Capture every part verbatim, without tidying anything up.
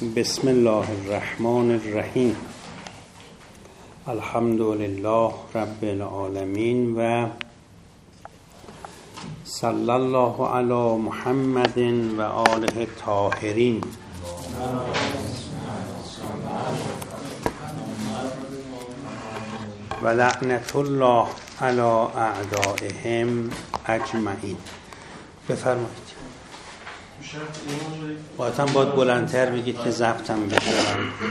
بسم الله الرحمن الرحیم. الحمد لله رب العالمین و صلی الله علی محمد و آله الطاهرین. و لعنت الله علی اعدائهم اجمعین. بفرمایید. باید باید بلندتر بگید که ضبطم بشه. یه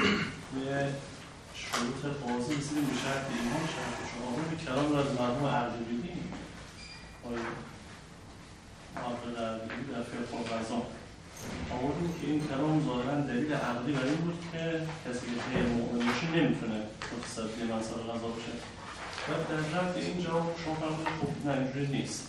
شروط قاضی رسیدیم به شرط ایمان. شرط شما به کلام را از مرحوم اردبیلی آقای معقل اردبیلی در فقه القضا آوردیم که این کلام ظاهرا دلیل عقلی بر این بود که کسی که غیر مؤمن باشه نمیتونه متصدی مسائل قضا باشه. و در رد این جواب شما فرمودید خب نه اینجوری نیست،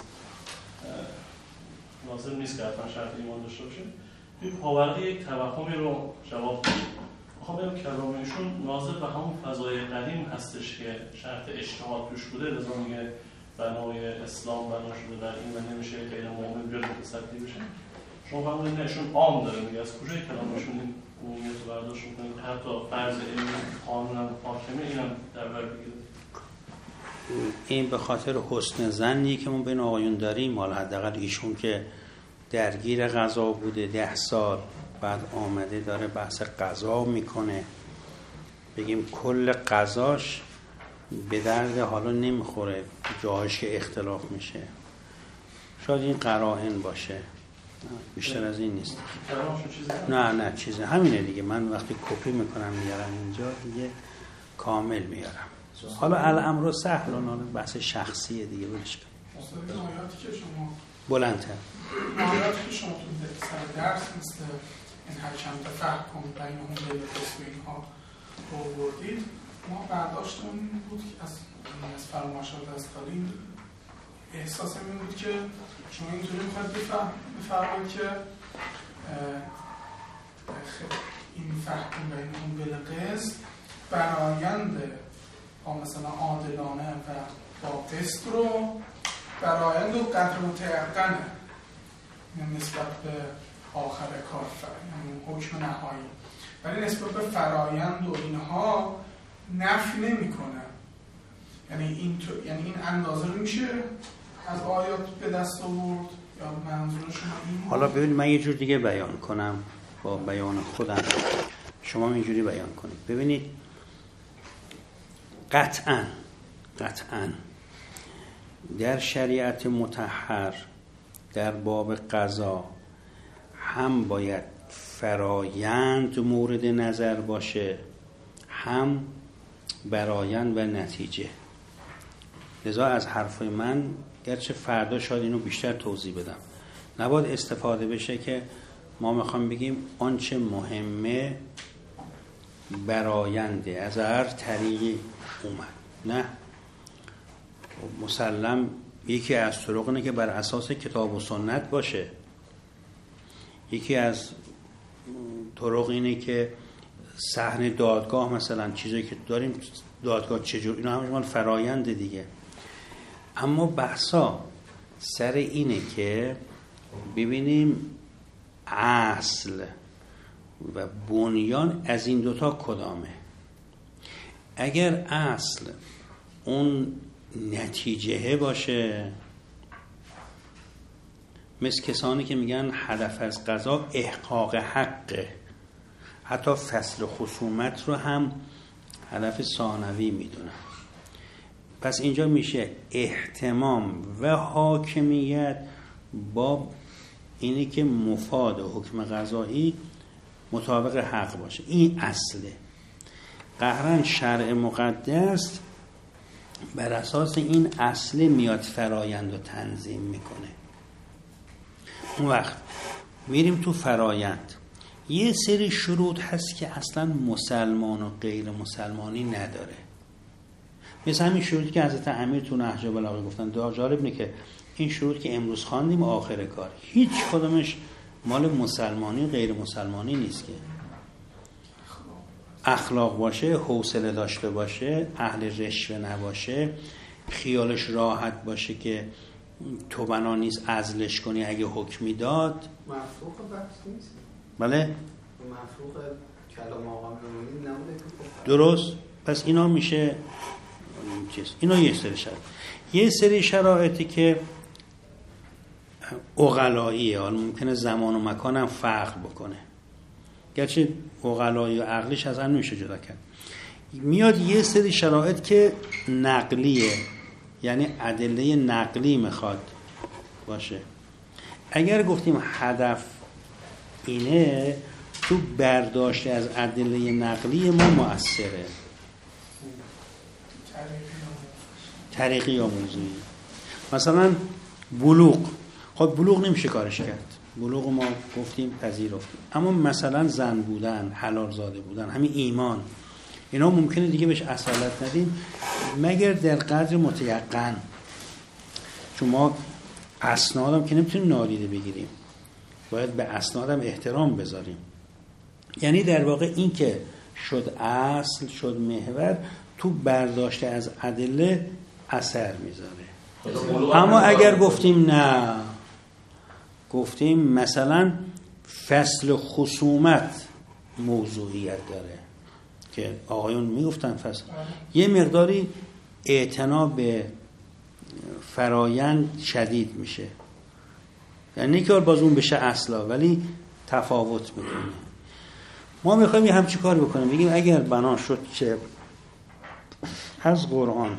لازم نیست که حتما شرط ایمان داشته باشه. این پاورقی یک توهمی رو جواب دید. خب این کلام ایشون ناظر به همون فضای قدیم هستش که شرط اجتهاد توش بوده، لذا میگه بنای اسلام بنا شده بر این و نمیشه غیر مؤمن بیاد متصدی بشه. شما فرمودید نه، ایشون عام داره میگه. از کجای کلامشون این عمومیت رو برداشت میکنید که حتی فرض علمی قانونم حاکمه اینم در بر بگیره؟ این به خاطر حسن ظنی که ما بین آقایون داریم. حالا حداقل ایشون که درگیر قضا بوده ده سال، بعد آمده داره بحث قضا میکنه، بگیم کل قضاش به درد حالا نمیخوره، جاهاش که اختلاف میشه. شاید این قرائن باشه، بیشتر از این نیست. نه نه چیزه همینه دیگه. من وقتی کپی میکنم میارم اینجا دیگه کامل میارم. حالا الامر سهل، اون بحث شخصیه دیگه. بلش کن بلندتر. آیاتی که شما تو سر درس مثل این حکم تفحکم بین هم لیل قسم اینها رو بردید، ما برداشتمون این بود که از, از فرماشات دستاری احساس این بود که شما اینطوری میخواید بفرمایید که این فحکم بین هم لیل قسم برآیند با مثلا عادلانه و با قسط رو برآیند و قدر متیقنه، یعنی نسبت به آخر کار، یعنی حکم نهایی، ولی نسبت به فرایند و اینها نفی نمی‌کنه. یعنی این تو... یعنی این اندازه رو میشه از آیات به دست آورد یا منظور شما این؟ حالا ببینید من یه جور دیگه بیان کنم با بیان خودم، شما اینجوری بیان کنید. ببینید قطعاً قطعاً در شریعت مطهر در باب قضا هم باید فرایند مورد نظر باشه، هم برایند و نتیجه. لذا از حرفای من گرچه فردا شاید اینو بیشتر توضیح بدم، نباید استفاده بشه که ما میخوام بگیم آنچه مهمه براینده از هر طریقی اومد. نه، مسلم یکی از طرق اینه که بر اساس کتاب و سنت باشه. یکی از طرق اینه که صحن دادگاه مثلا چیزایی که داریم دادگاه چجور، اینا همش مال فرایند دیگه. اما بحثا سر اینه که ببینیم اصل و بنیان از این دوتا کدامه. اگر اصل اون نتیجه باشه، مثل کسانی که میگن هدف از قضا احقاق حقه، حتی فصل خصومت رو هم هدف ثانوی میدونن. پس اینجا میشه اهتمام و حاکمیت با اینی که مفاد حکم قضایی مطابق حق باشه. این اصله. قهرن شرع مقدس بر اساس این اصل میاد فرایند رو تنظیم میکنه. اون وقت میریم تو فرایند، یه سری شروط هست که اصلا مسلمان و غیر مسلمانی نداره. مثل همین شروطی که حضرت امیر تو نهج البلاغه گفتن. جالب اینه که این شروط که امروز خواندیم آخر کار هیچ کدومش مال مسلمانی و غیر مسلمانی نیست. که اخلاق باشه، حوصله داشته باشه، اهل رشوه نباشه، خیالش راحت باشه که تو بنا نیست عزلش کنی اگه حکمی داد. مفروق بحث نیست. بله؟ مفروض کلام آقا میرمانی نبوده که درست. پس اینا میشه چیز. اینا یه سری شرایط. یه سری شرایطی که عقلاییه، حالا ممکنه زمان و مکان هم فرق بکنه، گرچه عقلایی و عقلیش از آن میشه جدا کرد. میاد یه سری شرایط که نقلیه، یعنی ادله نقلی میخواد باشه. اگر گفتیم هدف اینه، تو برداشت از ادله نقلی ما مؤثره، طریقی یا موضوعی. مثلا بلوغ، خب بلوغ نمیشه کارش کرد، بلوغ ما گفتیم پذیرفتیم، اما مثلا زن بودن، حلال زاده بودن، همین ایمان، اینا ممکنه دیگه بهش اصالت ندیم مگر در قدر متیقن، چون ما اسنادم که نمیتونیم نادیده بگیریم، باید به اسنادم احترام بذاریم. یعنی در واقع این که شد اصل، شد محور، تو برداشت از ادله اثر میذاره. اما اگر گفتیم نه، گفتیم مثلا فصل خصومت موضوعیت داره که آقایون میگفتن فصل، یه مقداری اعتنا به فرایند شدید میشه، یعنی که باز اون بشه اصلا، ولی تفاوت میکنه. ما میخوایم یه همچی کار بکنیم، بگیم اگر بنا شد که از قرآن،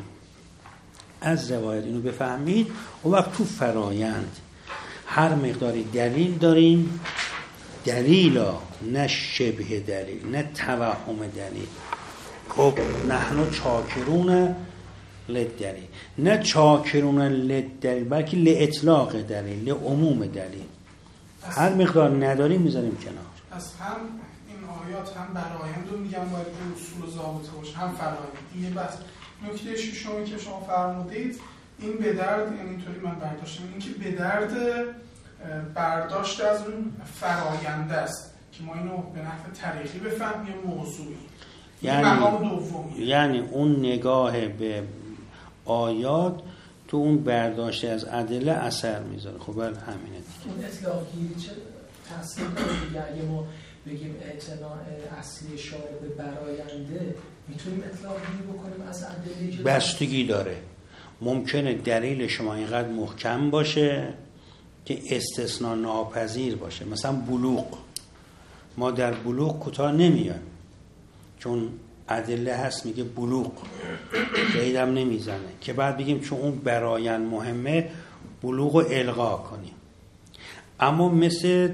از روایت اینو بفهمید، اون وقت تو فرایند هر مقداری دلیل داریم، دلیلا، نه شبه دلیل، نه توهم دلیل. خب نحن چاکرون للدلیل، نه چاکرون للدلیل بلکه لاطلاق دلیل، لعموم دلیل. هر مقدار نداریم میذاریم کنار. از هم این آیات هم برآیند رو میگن باید اصول و ضابطه باشه، هم فرایند. این بس نکته ششمی که شما فرمودید، این به درد، یعنی اینطوری من برداشتم، این که به درد برداشت از اون فراینده است که ما اینو به نحو طریقی بفهمیم یا موضوعی. یعنی مقام دومی، یعنی اون نگاه به آیات تو اون برداشت از ادله اثر میذاره. خب بله همینه دیگه. اون اطلاق گیری چه تاثیر داره دیگه؟ اگه ما بگیم اعتناع اصلی شارع به براینده، میتونیم اطلاق گیری بکنیم از ادله؟ بستگی داره. ممکنه دلیل شما اینقدر محکم باشه که استثناء ناپذیر باشه. مثلا بلوغ، ما در بلوغ کوتاه نمیایم، چون ادله هست میگه بلوغ، قیدم نمیزنه که بعد بگیم چون اون برایند مهمه بلوغ رو الغا کنیم. اما مثل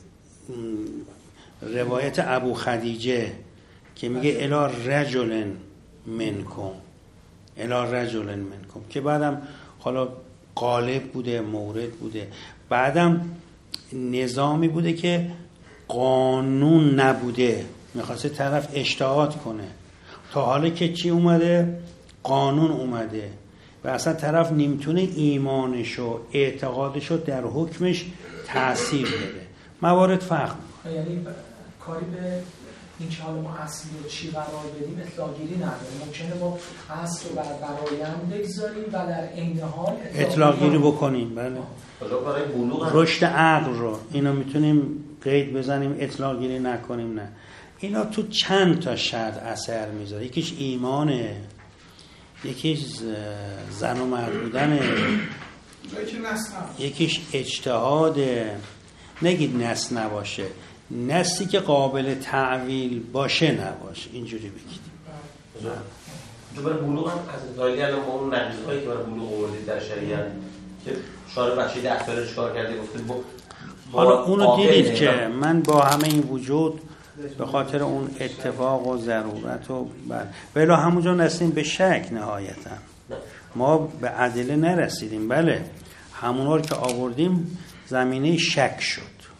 روایت ابو خدیجه که میگه الی رجل منکم، الی رجل منکم، که بعدم حالا غالب بوده، مورد بوده، بعدم نظامی بوده که قانون نبوده، میخواسته طرف اجتهاد کنه، تا حالا که چی اومده؟ قانون اومده و اصلا طرف نمیتونه ایمانشو، اعتقادشو در حکمش تأثیر بده. موارد فرق میکنه. یعنی کاری به این که حالا ما اصلی رو چی قرار بدیم اطلاقگیری نداره. ممکنه ما اصل رو بر برایند بگذاریم و در عین حال اطلاقگیری بکنیم. بله. رشد عقل رو اینو میتونیم قید بزنیم، اطلاقگیری نکنیم. نه، اینا تو چند تا شرط اثر میذاره. یکیش ایمانه، یکیش زن و مرد بودنه، یکیش اجتهاده. نگید نص نباشه، نصی که قابل تعویل باشه نباشه، اینجوری بگید. جو برای بلوغ هم از دایلی الان با اون نقیض‌هایی که برای بلوغ آوردید در شریعت که شارع بچه ده ساله چیکار کرده گفتید با حالا اونو دیدید که من با همه این وجود به خاطر اون اتفاق و ضرورت و بعد ولی همونجا نرسیدیم به شک، نهایتا ما به ادله نرسیدیم. بله همونا رو که آوردیم زمینه شک شد،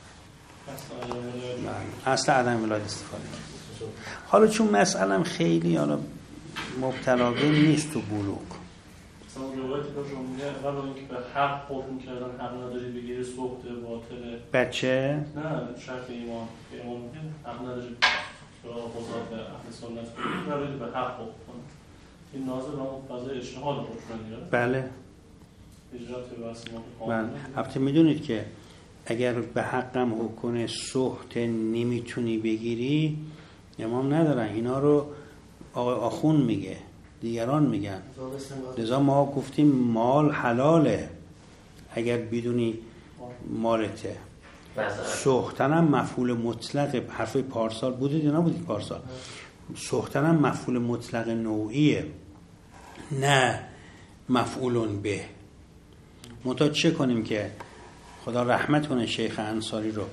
اصل عدم ولایت استفاده. حالا چون مسئلم خیلی حالا مبتلا به نیست تو بلوغ، مثلا روایتی که شما میگه اول اینکه به حق حکم کردن، حق نداری بگیری، سوخته باطله. بچه نه شرط ایمان که ایمان میگه حق نداری سراغ قضات اهل سنت بگیری، به حق حکم کنه. این ناظر به اون فضای اجتهاد حکم میگیره. بله اجرات واسه ما بله. البته میدونید که اگر به حقم حکم سخت نمیتونی بگیری، امام ندارن. اینا رو آقای آخون میگه، دیگران میگن. لذا ما گفتیم مال حلاله اگر بدونی مالته. سختن هم مفعول مطلق، حرف پارسال بودید یا نبودید پارسال؟ سختن هم مفعول مطلق نوعیه، نه مفعولون به. منتها چه کنیم که خدا رحمت کنه شیخ انصاری رو،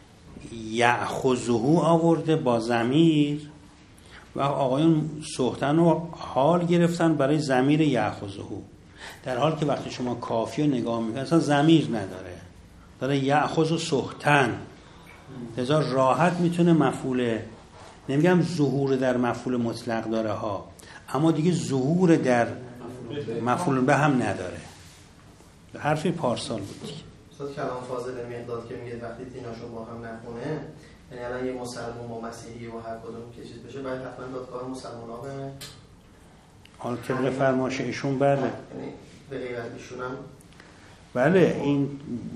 یأخذه آورده با ضمیر و آقایون سختن رو حال گرفتن برای ضمیر یأخذه، در حال که وقتی شما کافی رو نگاه میکنید اصلا ضمیر نداره، داره یأخذ و سختن. لذا راحت میتونه مفعول، نمیگم ظهور در مفعول مطلق داره ها، اما دیگه ظهور در مفعول به هم نداره. حرفی پارسال بود. استاد کلام فاضل مقداد که میگه وقتی دیناشون با هم نخونه، یعنی الان یه مسلمان با مسیحی و هر کدوم که چیز بشه باید حتما دادگاه مسلمان‌ها به حال طبق فرمایش ایشون بله، یعنی به غیر از ایشون هم بله این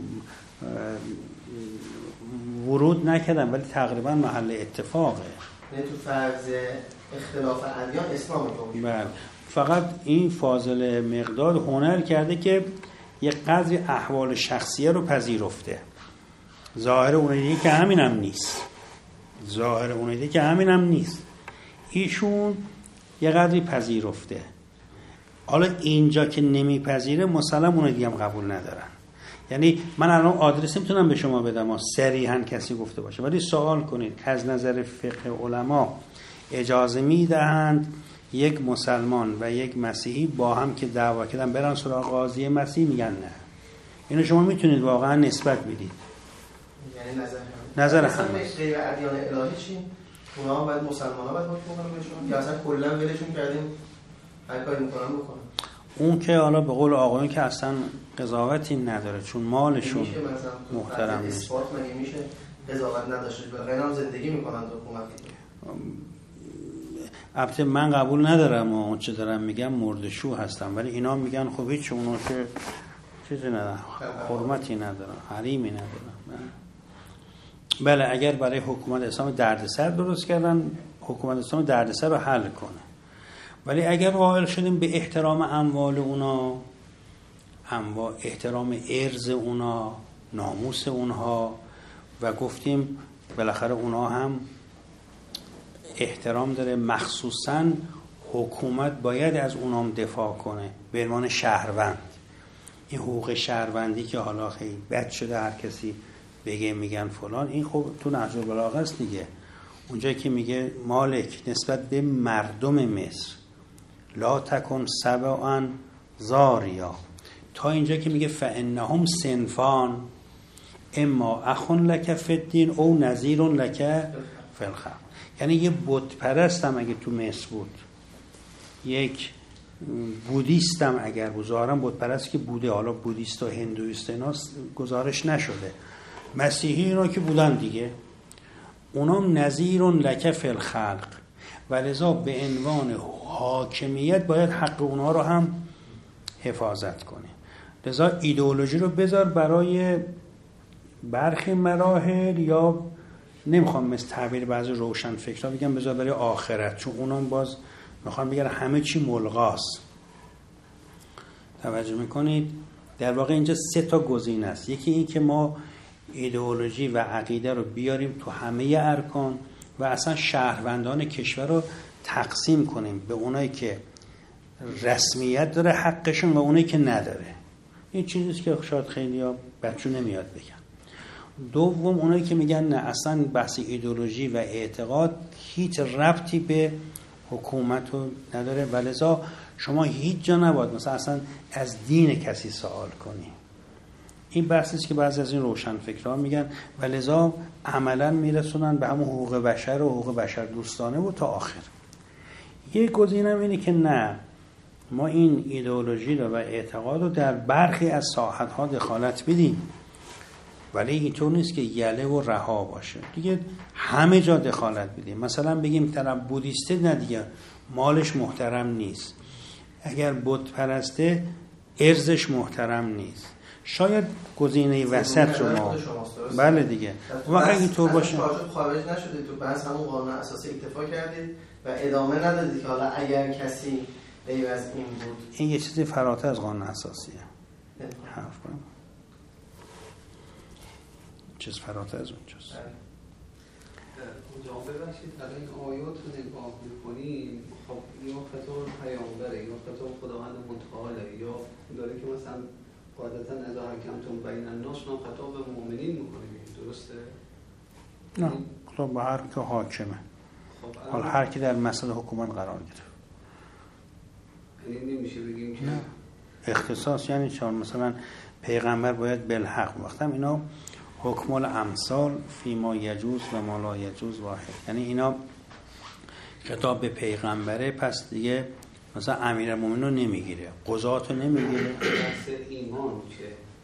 ورود نکردم ولی تقریبا محل اتفاقه. یعنی تو فرض اختلاف ادیان اسلام رو بله، فقط این فاضل مقداد هنر کرده که یک قدری احوال شخصیه رو پذیرفته. ظاهر اون دیگه که همین هم نیست، ظاهر اون دیگه که همین هم نیست، ایشون یک قدری پذیرفته. حالا اینجا که نمیپذیره مثلا اون دیگه هم قبول ندارن. یعنی من الان آدرس میتونم به شما بدم صریحا کسی گفته باشه، ولی سوال کنید از نظر فقه علما اجازه میدهند یک مسلمان و یک مسیحی با هم که دعوا کردن برن سراغ قاضی مسیحی؟ میگن نه. اینو شما میتونید واقعا نسبت بدید. یعنی نظر نظر هم هم غیر ادیان الهی چی؟ اونا هم باید مسلمان ها باید حکم کنن بهشون یا اصلا کلا ولشون کردیم هر کاری میکنن بکنن؟ اون که حالا به قول آقایون که اصلا قضاوتی نداره چون مالشون محترم نیست. اثبات مگه میشه قضاوت نداشته باشه؟ هم زندگی میکنن تو حکومتی. البته من قبول ندارم و اون چه دارم میگم مردشو هستم، ولی اینا میگن خب هیچ اونو که چیزی ندارن، حرمتی ندارن، حریمی ندارن. بله اگر برای حکومت اسلام دردسر درست کردن، حکومت اسلام دردسر رو حل کنه. ولی اگر قائل شدیم به احترام اموال اونا، اموال احترام ارز اونا، ناموس اونها، و گفتیم بالاخره اونا هم احترام داره، مخصوصاً حکومت باید از اونام دفاع کنه به عنوان شهروند. این حقوق شهروندی که حالا خیلی بد شده هر کسی بگه میگن فلان، این خب تو نهج البلاغه است دیگه. اونجایی که میگه مالک نسبت به مردم مصر لا تکن سبعا زاریا، تا اینجا که میگه فانهم صنفان اما اخون لک فی الدین او نذیر لک فی الخلق. یعنی یه بت پرستم اگه تو مصر بود، یک بودیستم اگر بود، ظاهرا بت پرست که بوده، حالا بودیست و هندویست اینا گزارش نشده، مسیحی اینا که بودن دیگه، اونام نذیر لک فی الخلق، و لذا به عنوان حاکمیت باید حق اونها رو هم حفاظت کنه. لذا ایدئولوژی رو بذار برای برخی مراحل، یا نمیخوام مثل تعبیر بعضی روشن فکرها بگم بذار برای آخرت، چون اونام باز میخوام بگم همه چی ملغاست. توجه میکنید؟ در واقع اینجا سه تا گزینه است. یکی این که ما ایدئولوژی و عقیده رو بیاریم تو همه ارکان و اصلا شهروندان کشور رو تقسیم کنیم به اونایی که رسمیت داره حقشون و اونایی که نداره. این چیزیست که شاید خیلی ها بچون نمیاد بگن. دوم اونایی که میگن نه اصلا بحث ایدئولوژی و اعتقاد هیچ ربطی به حکومت رو نداره، ولذا شما هیچ جا نباید مثلا اصلا از دین کسی سوال کنی. این بحثیست که بعضی از این روشن فکرها میگن، ولذا عملا میرسونن به همون حقوق بشر و حقوق بشر دوستانه و تا آخر. یک گزینه اینه که نه، ما این ایدئولوژی رو و اعتقاد رو در برخی از ساحت‌ها دخالت بدیم، ولی اینطور نیست که یله و رها باشه دیگه همه جا دخالت بدیم. مثلا بگیم طرف بودیسته، نه دیگه مالش محترم نیست، اگر بت پرسته ارزش محترم نیست، شاید گزینه وسط رو ما بله دیگه و اگه اینطور باشه خارج نشدید تو بحث همون قانون اساسی اکتفا کردید و ادامه ندادید که حالا اگر کسی غیر از این بود. این یه چیزی فراتر از قانون اساسیه. حرف کنم چیز فراتر از اونجاست. جواب ببخشید حالا این آیات رو نگاه می‌کنیم خب یا خطاب پیامبره یا خطاب خداوند متعالی یا داره که مثلا قاعدتا اذا حکمتم بین الناس رو خطاب به مؤمنین می‌کنیم درسته؟ نه خطاب به هر که حاکمه. حالا هر کی در مسئله حکومت قرار گرفت. یعنی نمیشه بگیم که نه. اختصاص یعنی چون مثلا پیغمبر باید بالحق وقتم اینا حکم الامثال فیما یجوز و ما لا یجوز واحد، یعنی اینا خطاب به پیغمبره پس دیگه مثلا امیرالمومنین رو نمیگیره، قضات رو نمیگیره. بحث ایمان که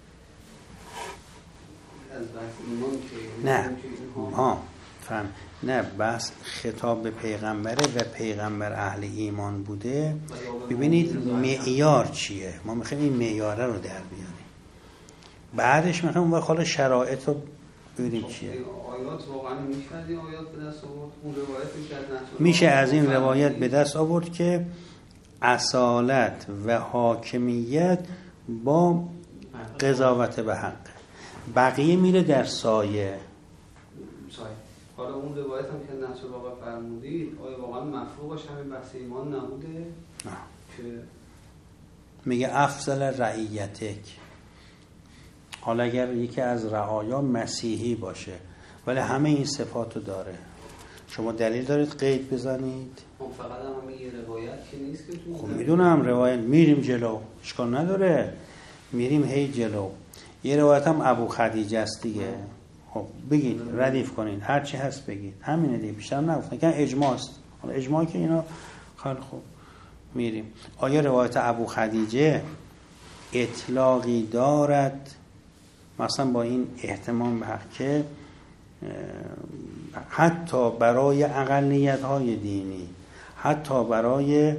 از بحث ایمان که نه ها فهم نه بس خطاب به پیغمبره و پیغمبر اهل ایمان بوده. ببینید معیار چیه، ما میخوایم این معیاره رو در بیاریم، بعدش میخوایم اون حالا شرایط رو ببینیم چیه. آیات واقعا میشه از این آیات به دست آورد؟ اون روایتی که از میشه از این روایت به دست آورد که اصالت و حاکمیت با قضاوت به حق، بقیه میره در سایه. سایه. حالا اون روایت هم که نصر واقع فرمودید آیا واقعا مفروغش همین بحث ایمان نبوده؟ نه. که میگه افضل رعیتک، حالا اگر یکی از رعایا مسیحی باشه ولی همه این صفاتو داره، شما دلیل دارید قید بزنید؟ خب فقط هم همه یه روایت که نیست که تو خب میدونم روایت، میریم جلو اشکال نداره، میریم هی جلو. یه روایت هم ابو خدیجه است دیگه. خب بگید ردیف کنید هر چی هست بگید، همینه دیگه، بیشتر نگفتن که اجماع است. حالا اجماعی که اینا خیلی خوب میریم. آیا روایت ابو خدیجه اطلاقی دارد مثلا با این اهتمام به حق که حتی برای اقلیت‌های دینی، حتی برای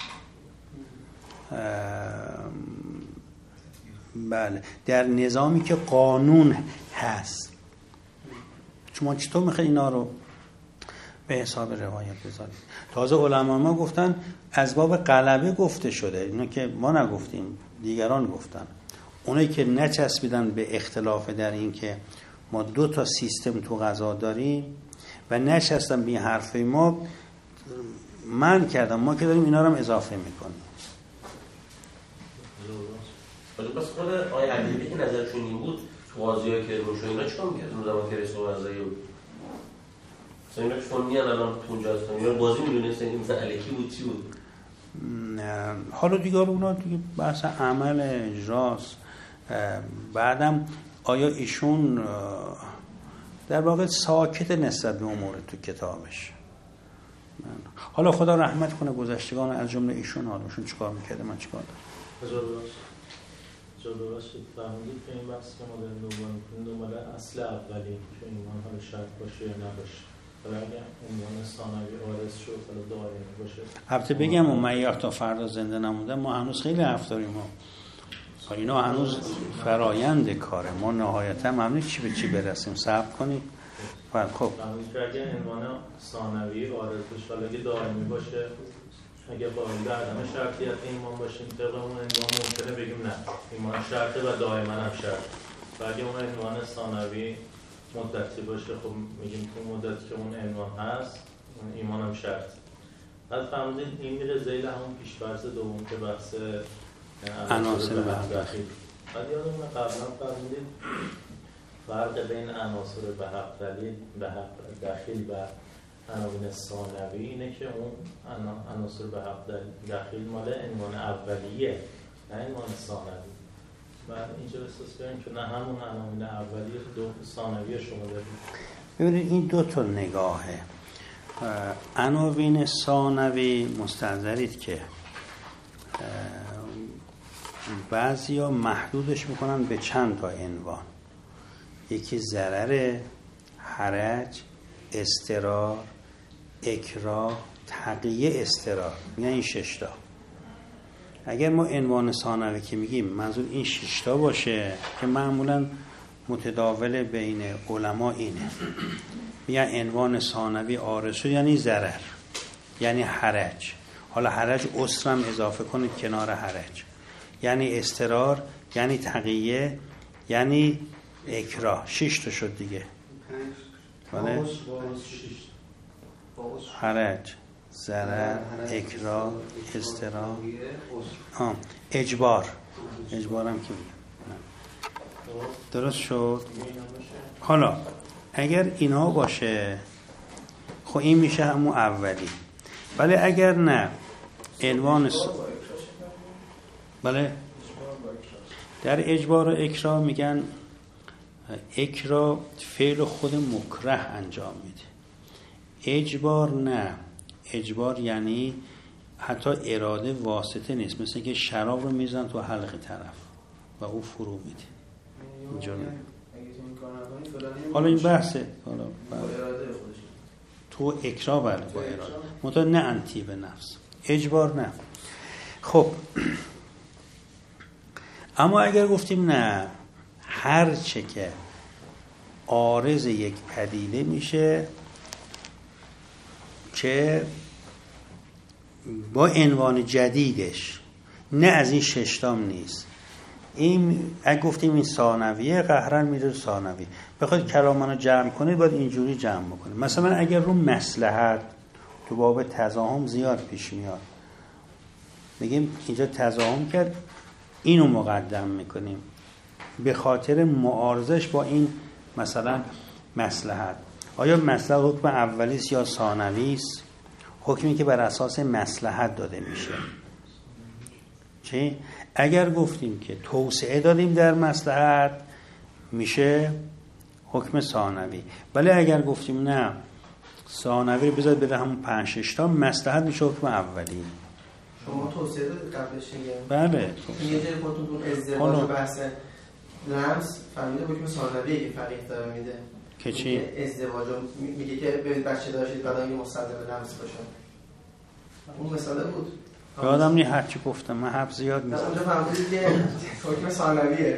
بله در نظامی که قانون هست، شما چطور میخواید اینا رو به حساب روایت بذارید؟ تازه علما ما گفتن از باب غلبه گفته شده، اینو که ما نگفتیم دیگران گفتن. اونایی که نچسبیدن به اختلاف در این که ما دو تا سیستم تو قضا داریم و نشستن به این حرفه ما من کردم، ما که داریم اینا رو هم اضافه میکنیم. ولی پس خود آیه علیه که نظرشون این بود تو قاضی‌ها که روشون اینا چیکار می‌کردن اون زمان که رئیس قضایی بود؟ مثلا اینا چون میان الان تو اونجا هستن اینا بازی می‌دونستن این مثلا الکی بود چی بود؟ حالا دیگه اونا دیگه بحث عمل اجراست. بعدم آیا ایشون در واقع ساکت نسبت به امور تو کتابش؟ حالا خدا رحمت کنه گذشتگان از جمله ایشون، حالشون چیکار می‌کرده من چیکار دارم. جلو باشید فهمیدید که این بحث که ما داریم دنبال می‌کنیم دنبال اصل اولی که ایمان حالا شرط باشه یا نباشه، ولی اگر ایمان ثانوی عارض شد حالا دائمی باشه. البته بگم اون معیار تا فردا زنده نمونده، ما هنوز خیلی حرف داریم. ما اینا هنوز فرایند کاره، ما نهایتا هنوز چی به چی برسیم، صبر کنید. خب فهمید که اگر عنوان ثانوی عارض بشه حالا اگه دائمی باشه، اگه قائل به عدم شرطیت ایمان باشیم طبق اون عنوان ممکنه بگیم نه ایمان شرطه و دائما هم شرط، و اگه اون عنوان ثانوی مدتی باشه خب میگیم تو مدتی که اون عنوان هست ایمان هم شرط. بعد فهمیدید این میره ذیل همون پیش‌فرض دوم که بحث عناصر به حق داخل. بعد یادمونه قبلا فهمیدید فرق بین عناصر به حق دلیل به حق داخل و عناوین ثانوی اینه که اون عناصر به حق داخل مال عنوان اولیه نه عنوان ثانوی. بعد اینجا احساس کردیم که نه همون عناوین اولیه دو ثانوی شما دارید. ببینید این دو تا نگاهه. عناوین ثانوی مستحضرید که بعضیا محدودش میکنن به چند تا عنوان، یکی ضرر، حرج، اضطرار، اکراه، تقیه، استرار، میگن این شش تا. اگر ما عنوان ثانوی که میگیم منظور این شش تا باشه که معمولا متداول بین علما اینه، میگن عنوان ثانوی عارض شد یعنی ضرر، یعنی حرج. حالا حرج عسر هم اضافه کنید کنار حرج، یعنی اضطرار، یعنی تقیه، یعنی اکراه. شش تا شد دیگه. بله. حرج، ضرر، اکراه، اضطرار، آه. اجبار. اجبارم که درست شد. حالا اگر اینا باشه خب این میشه همون اولی. ولی اگر نه عنوان س... بله در اجبار و اکراه میگن اکراه فعل خود مکره انجام میده، اجبار نه. اجبار یعنی حتی اراده واسطه نیست، مثل که شراب رو میزن تو حلق طرف و او فرو میده اینجا. حالا این بحثه، حالا تو اکراه بله با اراده، منتها نه انتی به نفس، اجبار نه. خب اما اگر گفتیم نه، هر چه که عارض یک پدیده میشه که با عنوان جدیدش، نه از این ششتام نیست. این اگه گفتیم این ثانویه، قهرن میره ثانوی. بخواید کلامانو جمع کنید باید اینجوری جمع بکنید. مثلا اگر رو مصلحت تو باب تضاهم زیاد پیش میاد، میگیم اینجا تضاهم کرد، اینو مقدم میکنیم به خاطر معارضش با این مثلا مصلحت. آیا مصلحت حکم اولیست یا ثانویست؟ حکمی که بر اساس مصلحت داده میشه. چی؟ اگر گفتیم که توسعه دادیم در مصلحت میشه حکم ثانوی، ولی اگر گفتیم نه ثانوی رو بذارید بده همون پنج شش تا، مصلحت میشه حکم اولی. شما توسعه دادید قبلش دیگه؟ بله. یه جای خودتون ازدواج و بحث لمس فهمیده حکم ثانویه که فقیه داره میده که چی؟ ازدواج میگه که ببینید بچه داشتید بعد اینکه مستلزم لمس باشه. اون مثاله بود. یادم نی هر چی گفتم، من حرف زیاد نیست. اونجا فهمیدید که حکم ثانویه.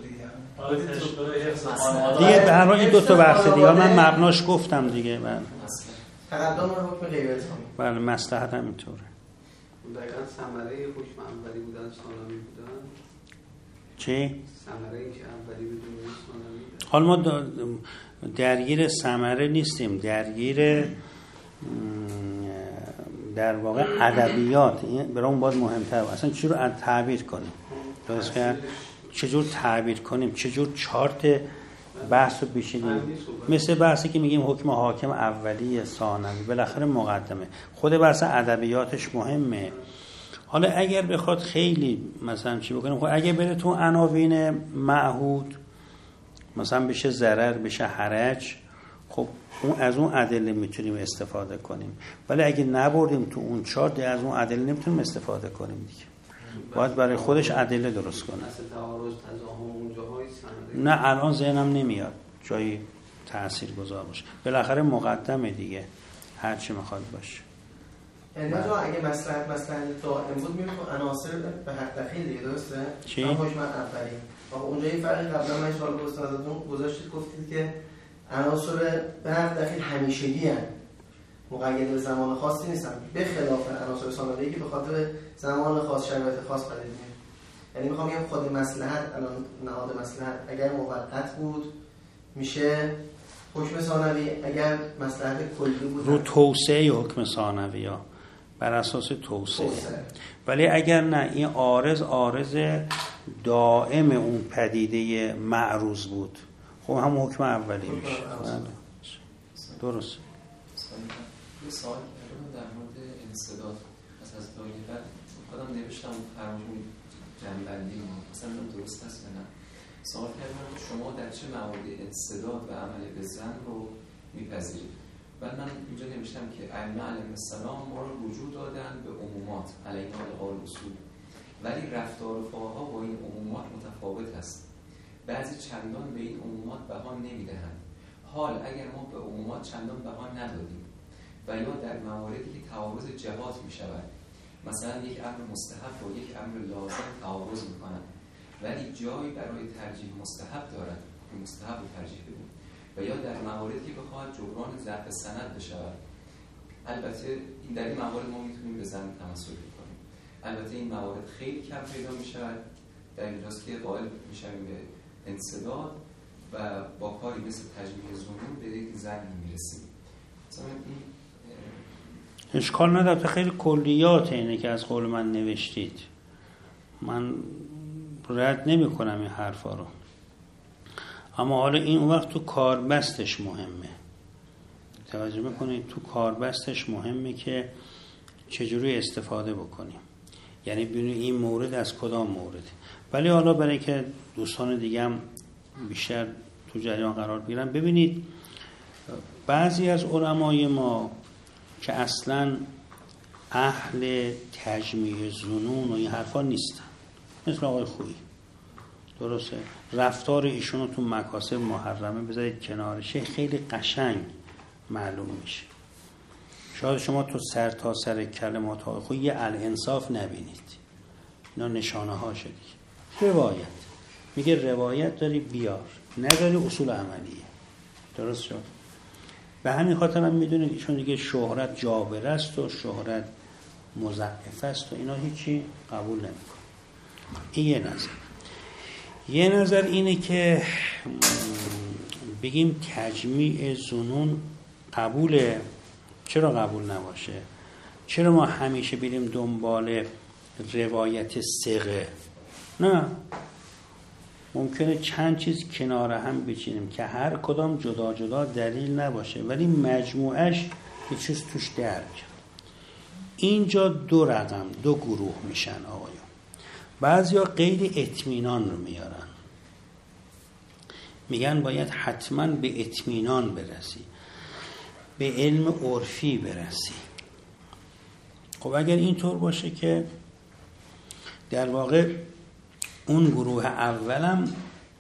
دیگه به هر حال این دو تا بحث دیگه من مبناش گفتم دیگه. من تقدم حکم غیر الزامی. بله مصلحت هم اینطوره. دقیقاً ثمره حکم اولی بودن ثانوی بودن. چی؟ ثمره ای که اولی بودن ثانوی بودن. حالا ما درگیر ثمره نیستیم، درگیر در واقع ادبیات. این برام باید مهمتر اصلا چی رو تعبیر کنیم، درست که چجور تعبیر کنیم، چجور چارت بحث رو بشینیم. مثل بحثی که میگیم حکم حاکم اولی ثانوی، بالاخره مقدمه، خود بحث ادبیاتش مهمه. حالا اگر بخواد خیلی مثلا چی بکنیم، خب اگه بره تو عناوین معهود مثلا بشه ضرر، بشه حرج، خب اون از اون ادله میتونیم استفاده کنیم. ولی اگه نبردیم تو اون چارت، از اون ادله نمیتونیم استفاده کنیم دیگه. باید برای خودش ادله درست کنه. نه الان ذهنم نمیاد جایی تأثیر گذار باشه، بالاخره مقدمه دیگه، هر چی میخواد باشه. یعنی تو اگه مصلحت مصلحت دائم بود میره تو عناصر به حق دخیل دیگه، درسته؟ چی؟ حکم اولی. اونجا این فرق قبلا من سوال پرسیدم ازتون، گذاشتید گفتید که عناصر به حق دخیل همیشگی هستند، مقید به زمان خاصی نیستن، به خلاف عناصر ثانویه که به خاطر زمان خاص، شرایط خاص پدید میاد. یعنی میخوام بگم خود مصلحت، الان نهاد مصلحت اگر موقت بود میشه حکم ثانوی، اگر مصلحت کلی بود رو توسعه حکم ثانوی ها بر اساس توسعه. توسعه. ولی اگر نه این عارض عارض دائم اون پدیده معروض بود، خب هم حکم اولی میشه. درست. یه سوال کردم در مورد انسداد. از از دایی بعد خودم نوشتم فرمایشون جنبندی ما مثلا درست است یا نه. سوال کردم شما در چه مواردی انسداد و عمل به زن رو میپذیرید؟ بعد من اینجا نوشتم که ائمه علیهم السلام ما رو رجوع دادن به عمومات علیه القول اصول، ولی رفتار فقها با این عمومات متفاوت است. بعضی چندان به این عمومات بها نمیدهند. حال اگر ما به عمومات چندان بها ندادیم و یا در مواردی که تعارض جهات می شود مثلا یک امر مستحب و یک امر لازم تعارض میکنن، ولی جایی برای ترجیح مستحب دارد که مستحب رو ترجیح بدیم، و یا در مواردی که بخواهد جبران ضعف سند بشود. البته این در این موارد ما میتونیم به زن تمسک کنیم. البته این موارد خیلی کم پیدا میشود، در اینجاست که قائل میشویم به انسداد و با کاری مثل تجمیع زنون به یک زن میرسیم. مثلا این اشکال نداره، خیلی کلیات اینه که از قول من نوشتید، من رد نمی کنم این حرفا رو، اما حالا این اون وقت تو کاربستش مهمه. توجه میکنید تو کاربستش مهمه که چجوری استفاده بکنیم، یعنی ببینید این مورد از کدام مورد. ولی حالا برای که دوستان دیگه هم بیشتر تو جریان قرار بگیرن، ببینید بعضی از علمای ما که اصلا اهل تجمیع ظنون و این حرفا نیستن، مثل آقای خویی، درسته؟ رفتار ایشونو تو مکاسب محرمه بذارید کنارش، خیلی قشنگ معلوم میشه. شاید شما تو سر تا سر کلمات آقای خویی یه الانصاف نبینید، اینا نشانه ها شدی. روایت میگه روایت داری بیار، نداری اصول عملیه، درست شد؟ به همین خاطر هم میدونید ایشون دیگه شهرت جابر است و شهرت مضعف است و اینا هیچی قبول نمیکنه. این یه نظر. یه نظر اینه که بگیم تجمیع ظنون قبوله. چرا قبول نباشه؟ چرا ما همیشه بریم دنبال روایت ثقه؟ نه، ممکنه چند چیز کنار هم بچینیم که هر کدام جدا جدا دلیل نباشه ولی مجموعش یه چیز توش در بیاد. اینجا دو رقم، دو گروه میشن آقایون. بعضیا قید اطمینان رو میارن، میگن باید حتما به اطمینان برسی، به علم عرفی برسی. خب اگر اینطور باشه که در واقع اون گروه اولم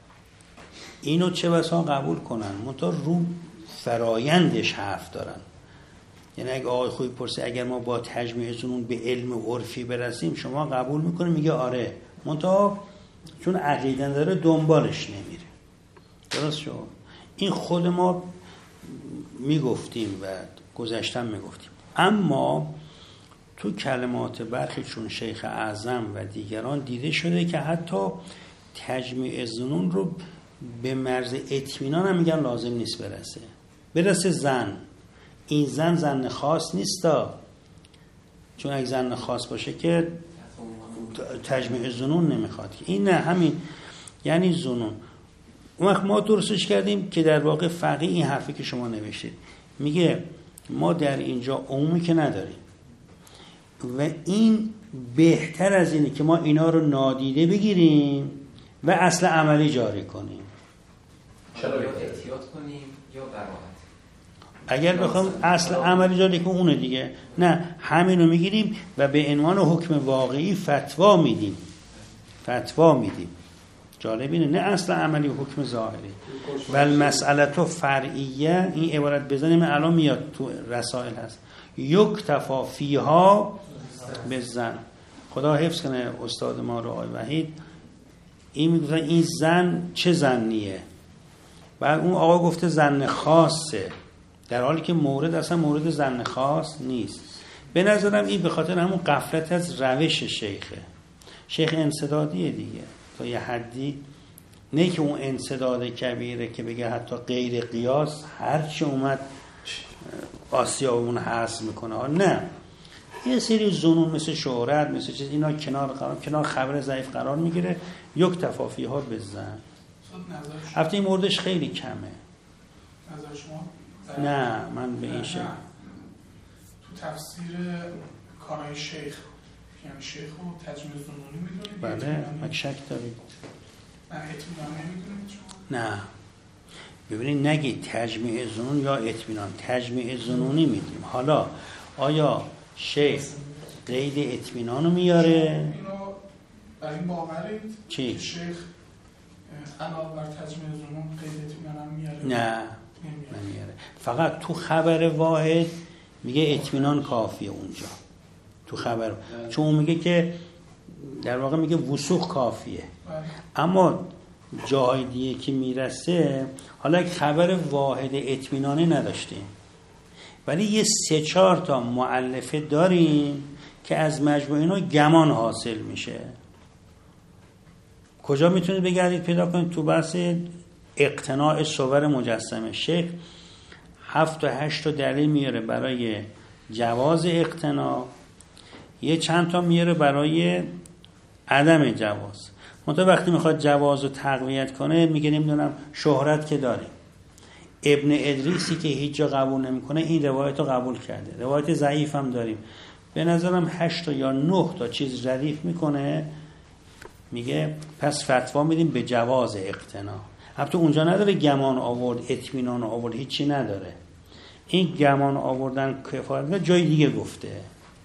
اینو چه بسا قبول کنن، منتها رو فرایندش حرف دارن. یعنی اگه آقای خویی پرسه اگر ما با تجمیع ظنون به علم عرفی برسیم شما قبول میکنه؟ میگه آره، منتها چون عقیده داره دنبالش نمیره. درست شد؟ این خود ما میگفتیم و گذشتم میگفتیم، اما تو کلمات برخی چون شیخ اعظم و دیگران دیده شده که حتی تجمیع ظنون رو به مرز اطمینان هم میگن لازم نیست برسه. برسه زن، این زن زن خاص نیستا، چون اگه زن خاص باشه که تجمیع ظنون نمیخواد. این نه، همین یعنی ظنون. اون وقت ما درستش کردیم که در واقع فقیه این حرفی که شما نوشتید میگه ما در اینجا عمومی که نداریم و این بهتر از اینه که ما اینا رو نادیده بگیریم و اصل عملی جاری کنیم. یا احتیاط کنیم یا براحت. اگر بخوام اصل عملی جاری کنیم اونه دیگه، نه همین رو میگیریم و به عنوان حکم واقعی فتوا میدیم. فتوا میدیم. جالب اینه، نه اصل عملی و حکم ظاهری. ول مسئله فرعیه، این عبارت بزنیم الان میاد تو رسائل هست، یکتفا فیها بزن. خدا حفظ کنه استاد ما رو آقای وحید، این میگفتن این زن چه زنیه، بعد اون آقا گفته زن خاصه، در حالی که مورد اصلا مورد زن خاص نیست. به نظرم این به خاطر همون غفلت از روش شیخه. شیخ انسدادیه دیگه تا یه حدی، نه که اون انسداد کبیره که بگه حتی غیر قیاس هرچی اومد آسیا اون حذف میکنه. نه، یه سری ظنون مثل شهرت مثل چیز اینا کنار قرار کنار خبر ضعیف قرار میگیره. یک تفافی ها بزن. البته این موردش خیلی کمه. نظر شما؟ نه من به این شکل تو تفسیر کارهای شیخ، یعنی شیخ رو تجمیع ظنونی میدونید؟ بله، مگه شک دارید؟ نه اطمینان نمیدونید شما؟ نه ببینید، نگید تجمیع ظنون یا اطمینان، تجمیع ظنونی میدیم. حالا آیا شیخ قید اطمینان رو میاره؟ اینو بر این باورید چی؟ که شیخ علاوه بر تجمیع ظنون قید اطمینان هم میاره؟ نه نمیاره. فقط تو خبر واحد میگه اطمینان کافیه اونجا. تو خبر، چون اون میگه که در واقع میگه وثوق کافیه. اما جای دیگه که میرسه، حالا یک خبر واحد اطمینانی نداشتیم ولی یه سه چهار تا مؤلفه داریم که از مجموع اینا گمان حاصل میشه. کجا میتونید بگردید پیدا کنید؟ تو بحث اقتناع صور مجسمه شیخ هفت تا هشت تا دلیل میاره برای جواز اقتناع، یه چند تا میاره برای عدم جواز. منتها وقتی میخواد جواز رو تقویت کنه میگه نمیدونم شهرت که داریم. ابن ادریسی که هیچ جا قبول نمیکنه این روایت رو قبول کرده، روایت ضعیف هم داریم. به نظرم هشت تا یا نه تا چیز ردیف میکنه، میگه پس فتوا میدیم به جواز اقتناع. البته اونجا نداره گمان آورد، اطمینان آورد، هیچی نداره. این گمان آوردن کفایت جای دیگه گفته.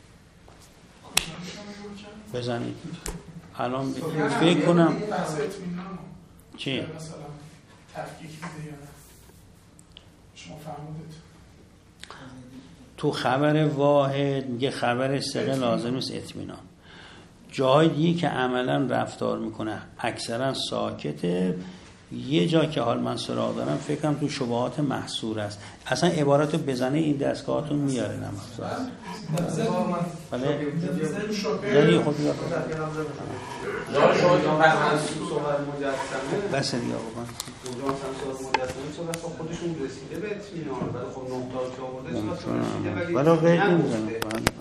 بزنید الان فکر کنم چی؟ مثلا تفکیک میده یا نه؟ شما فرمودید تو خبر واحد میگه خبر ثقه لازم نیست اطمینان. جای دیگه که عملا رفتار میکنه اکثرا ساکته. یه جا که حال من سراغ دارم فکرم تو شبهات محصور است، اصلا عبارت رو بزنه این دستگاهاتون میاره نمازد بله داری خود بیاد بس دیگه آقا خودشون رسیده به اطمینان، ولی خب نه تا که آورده ولی غیر نمیزنه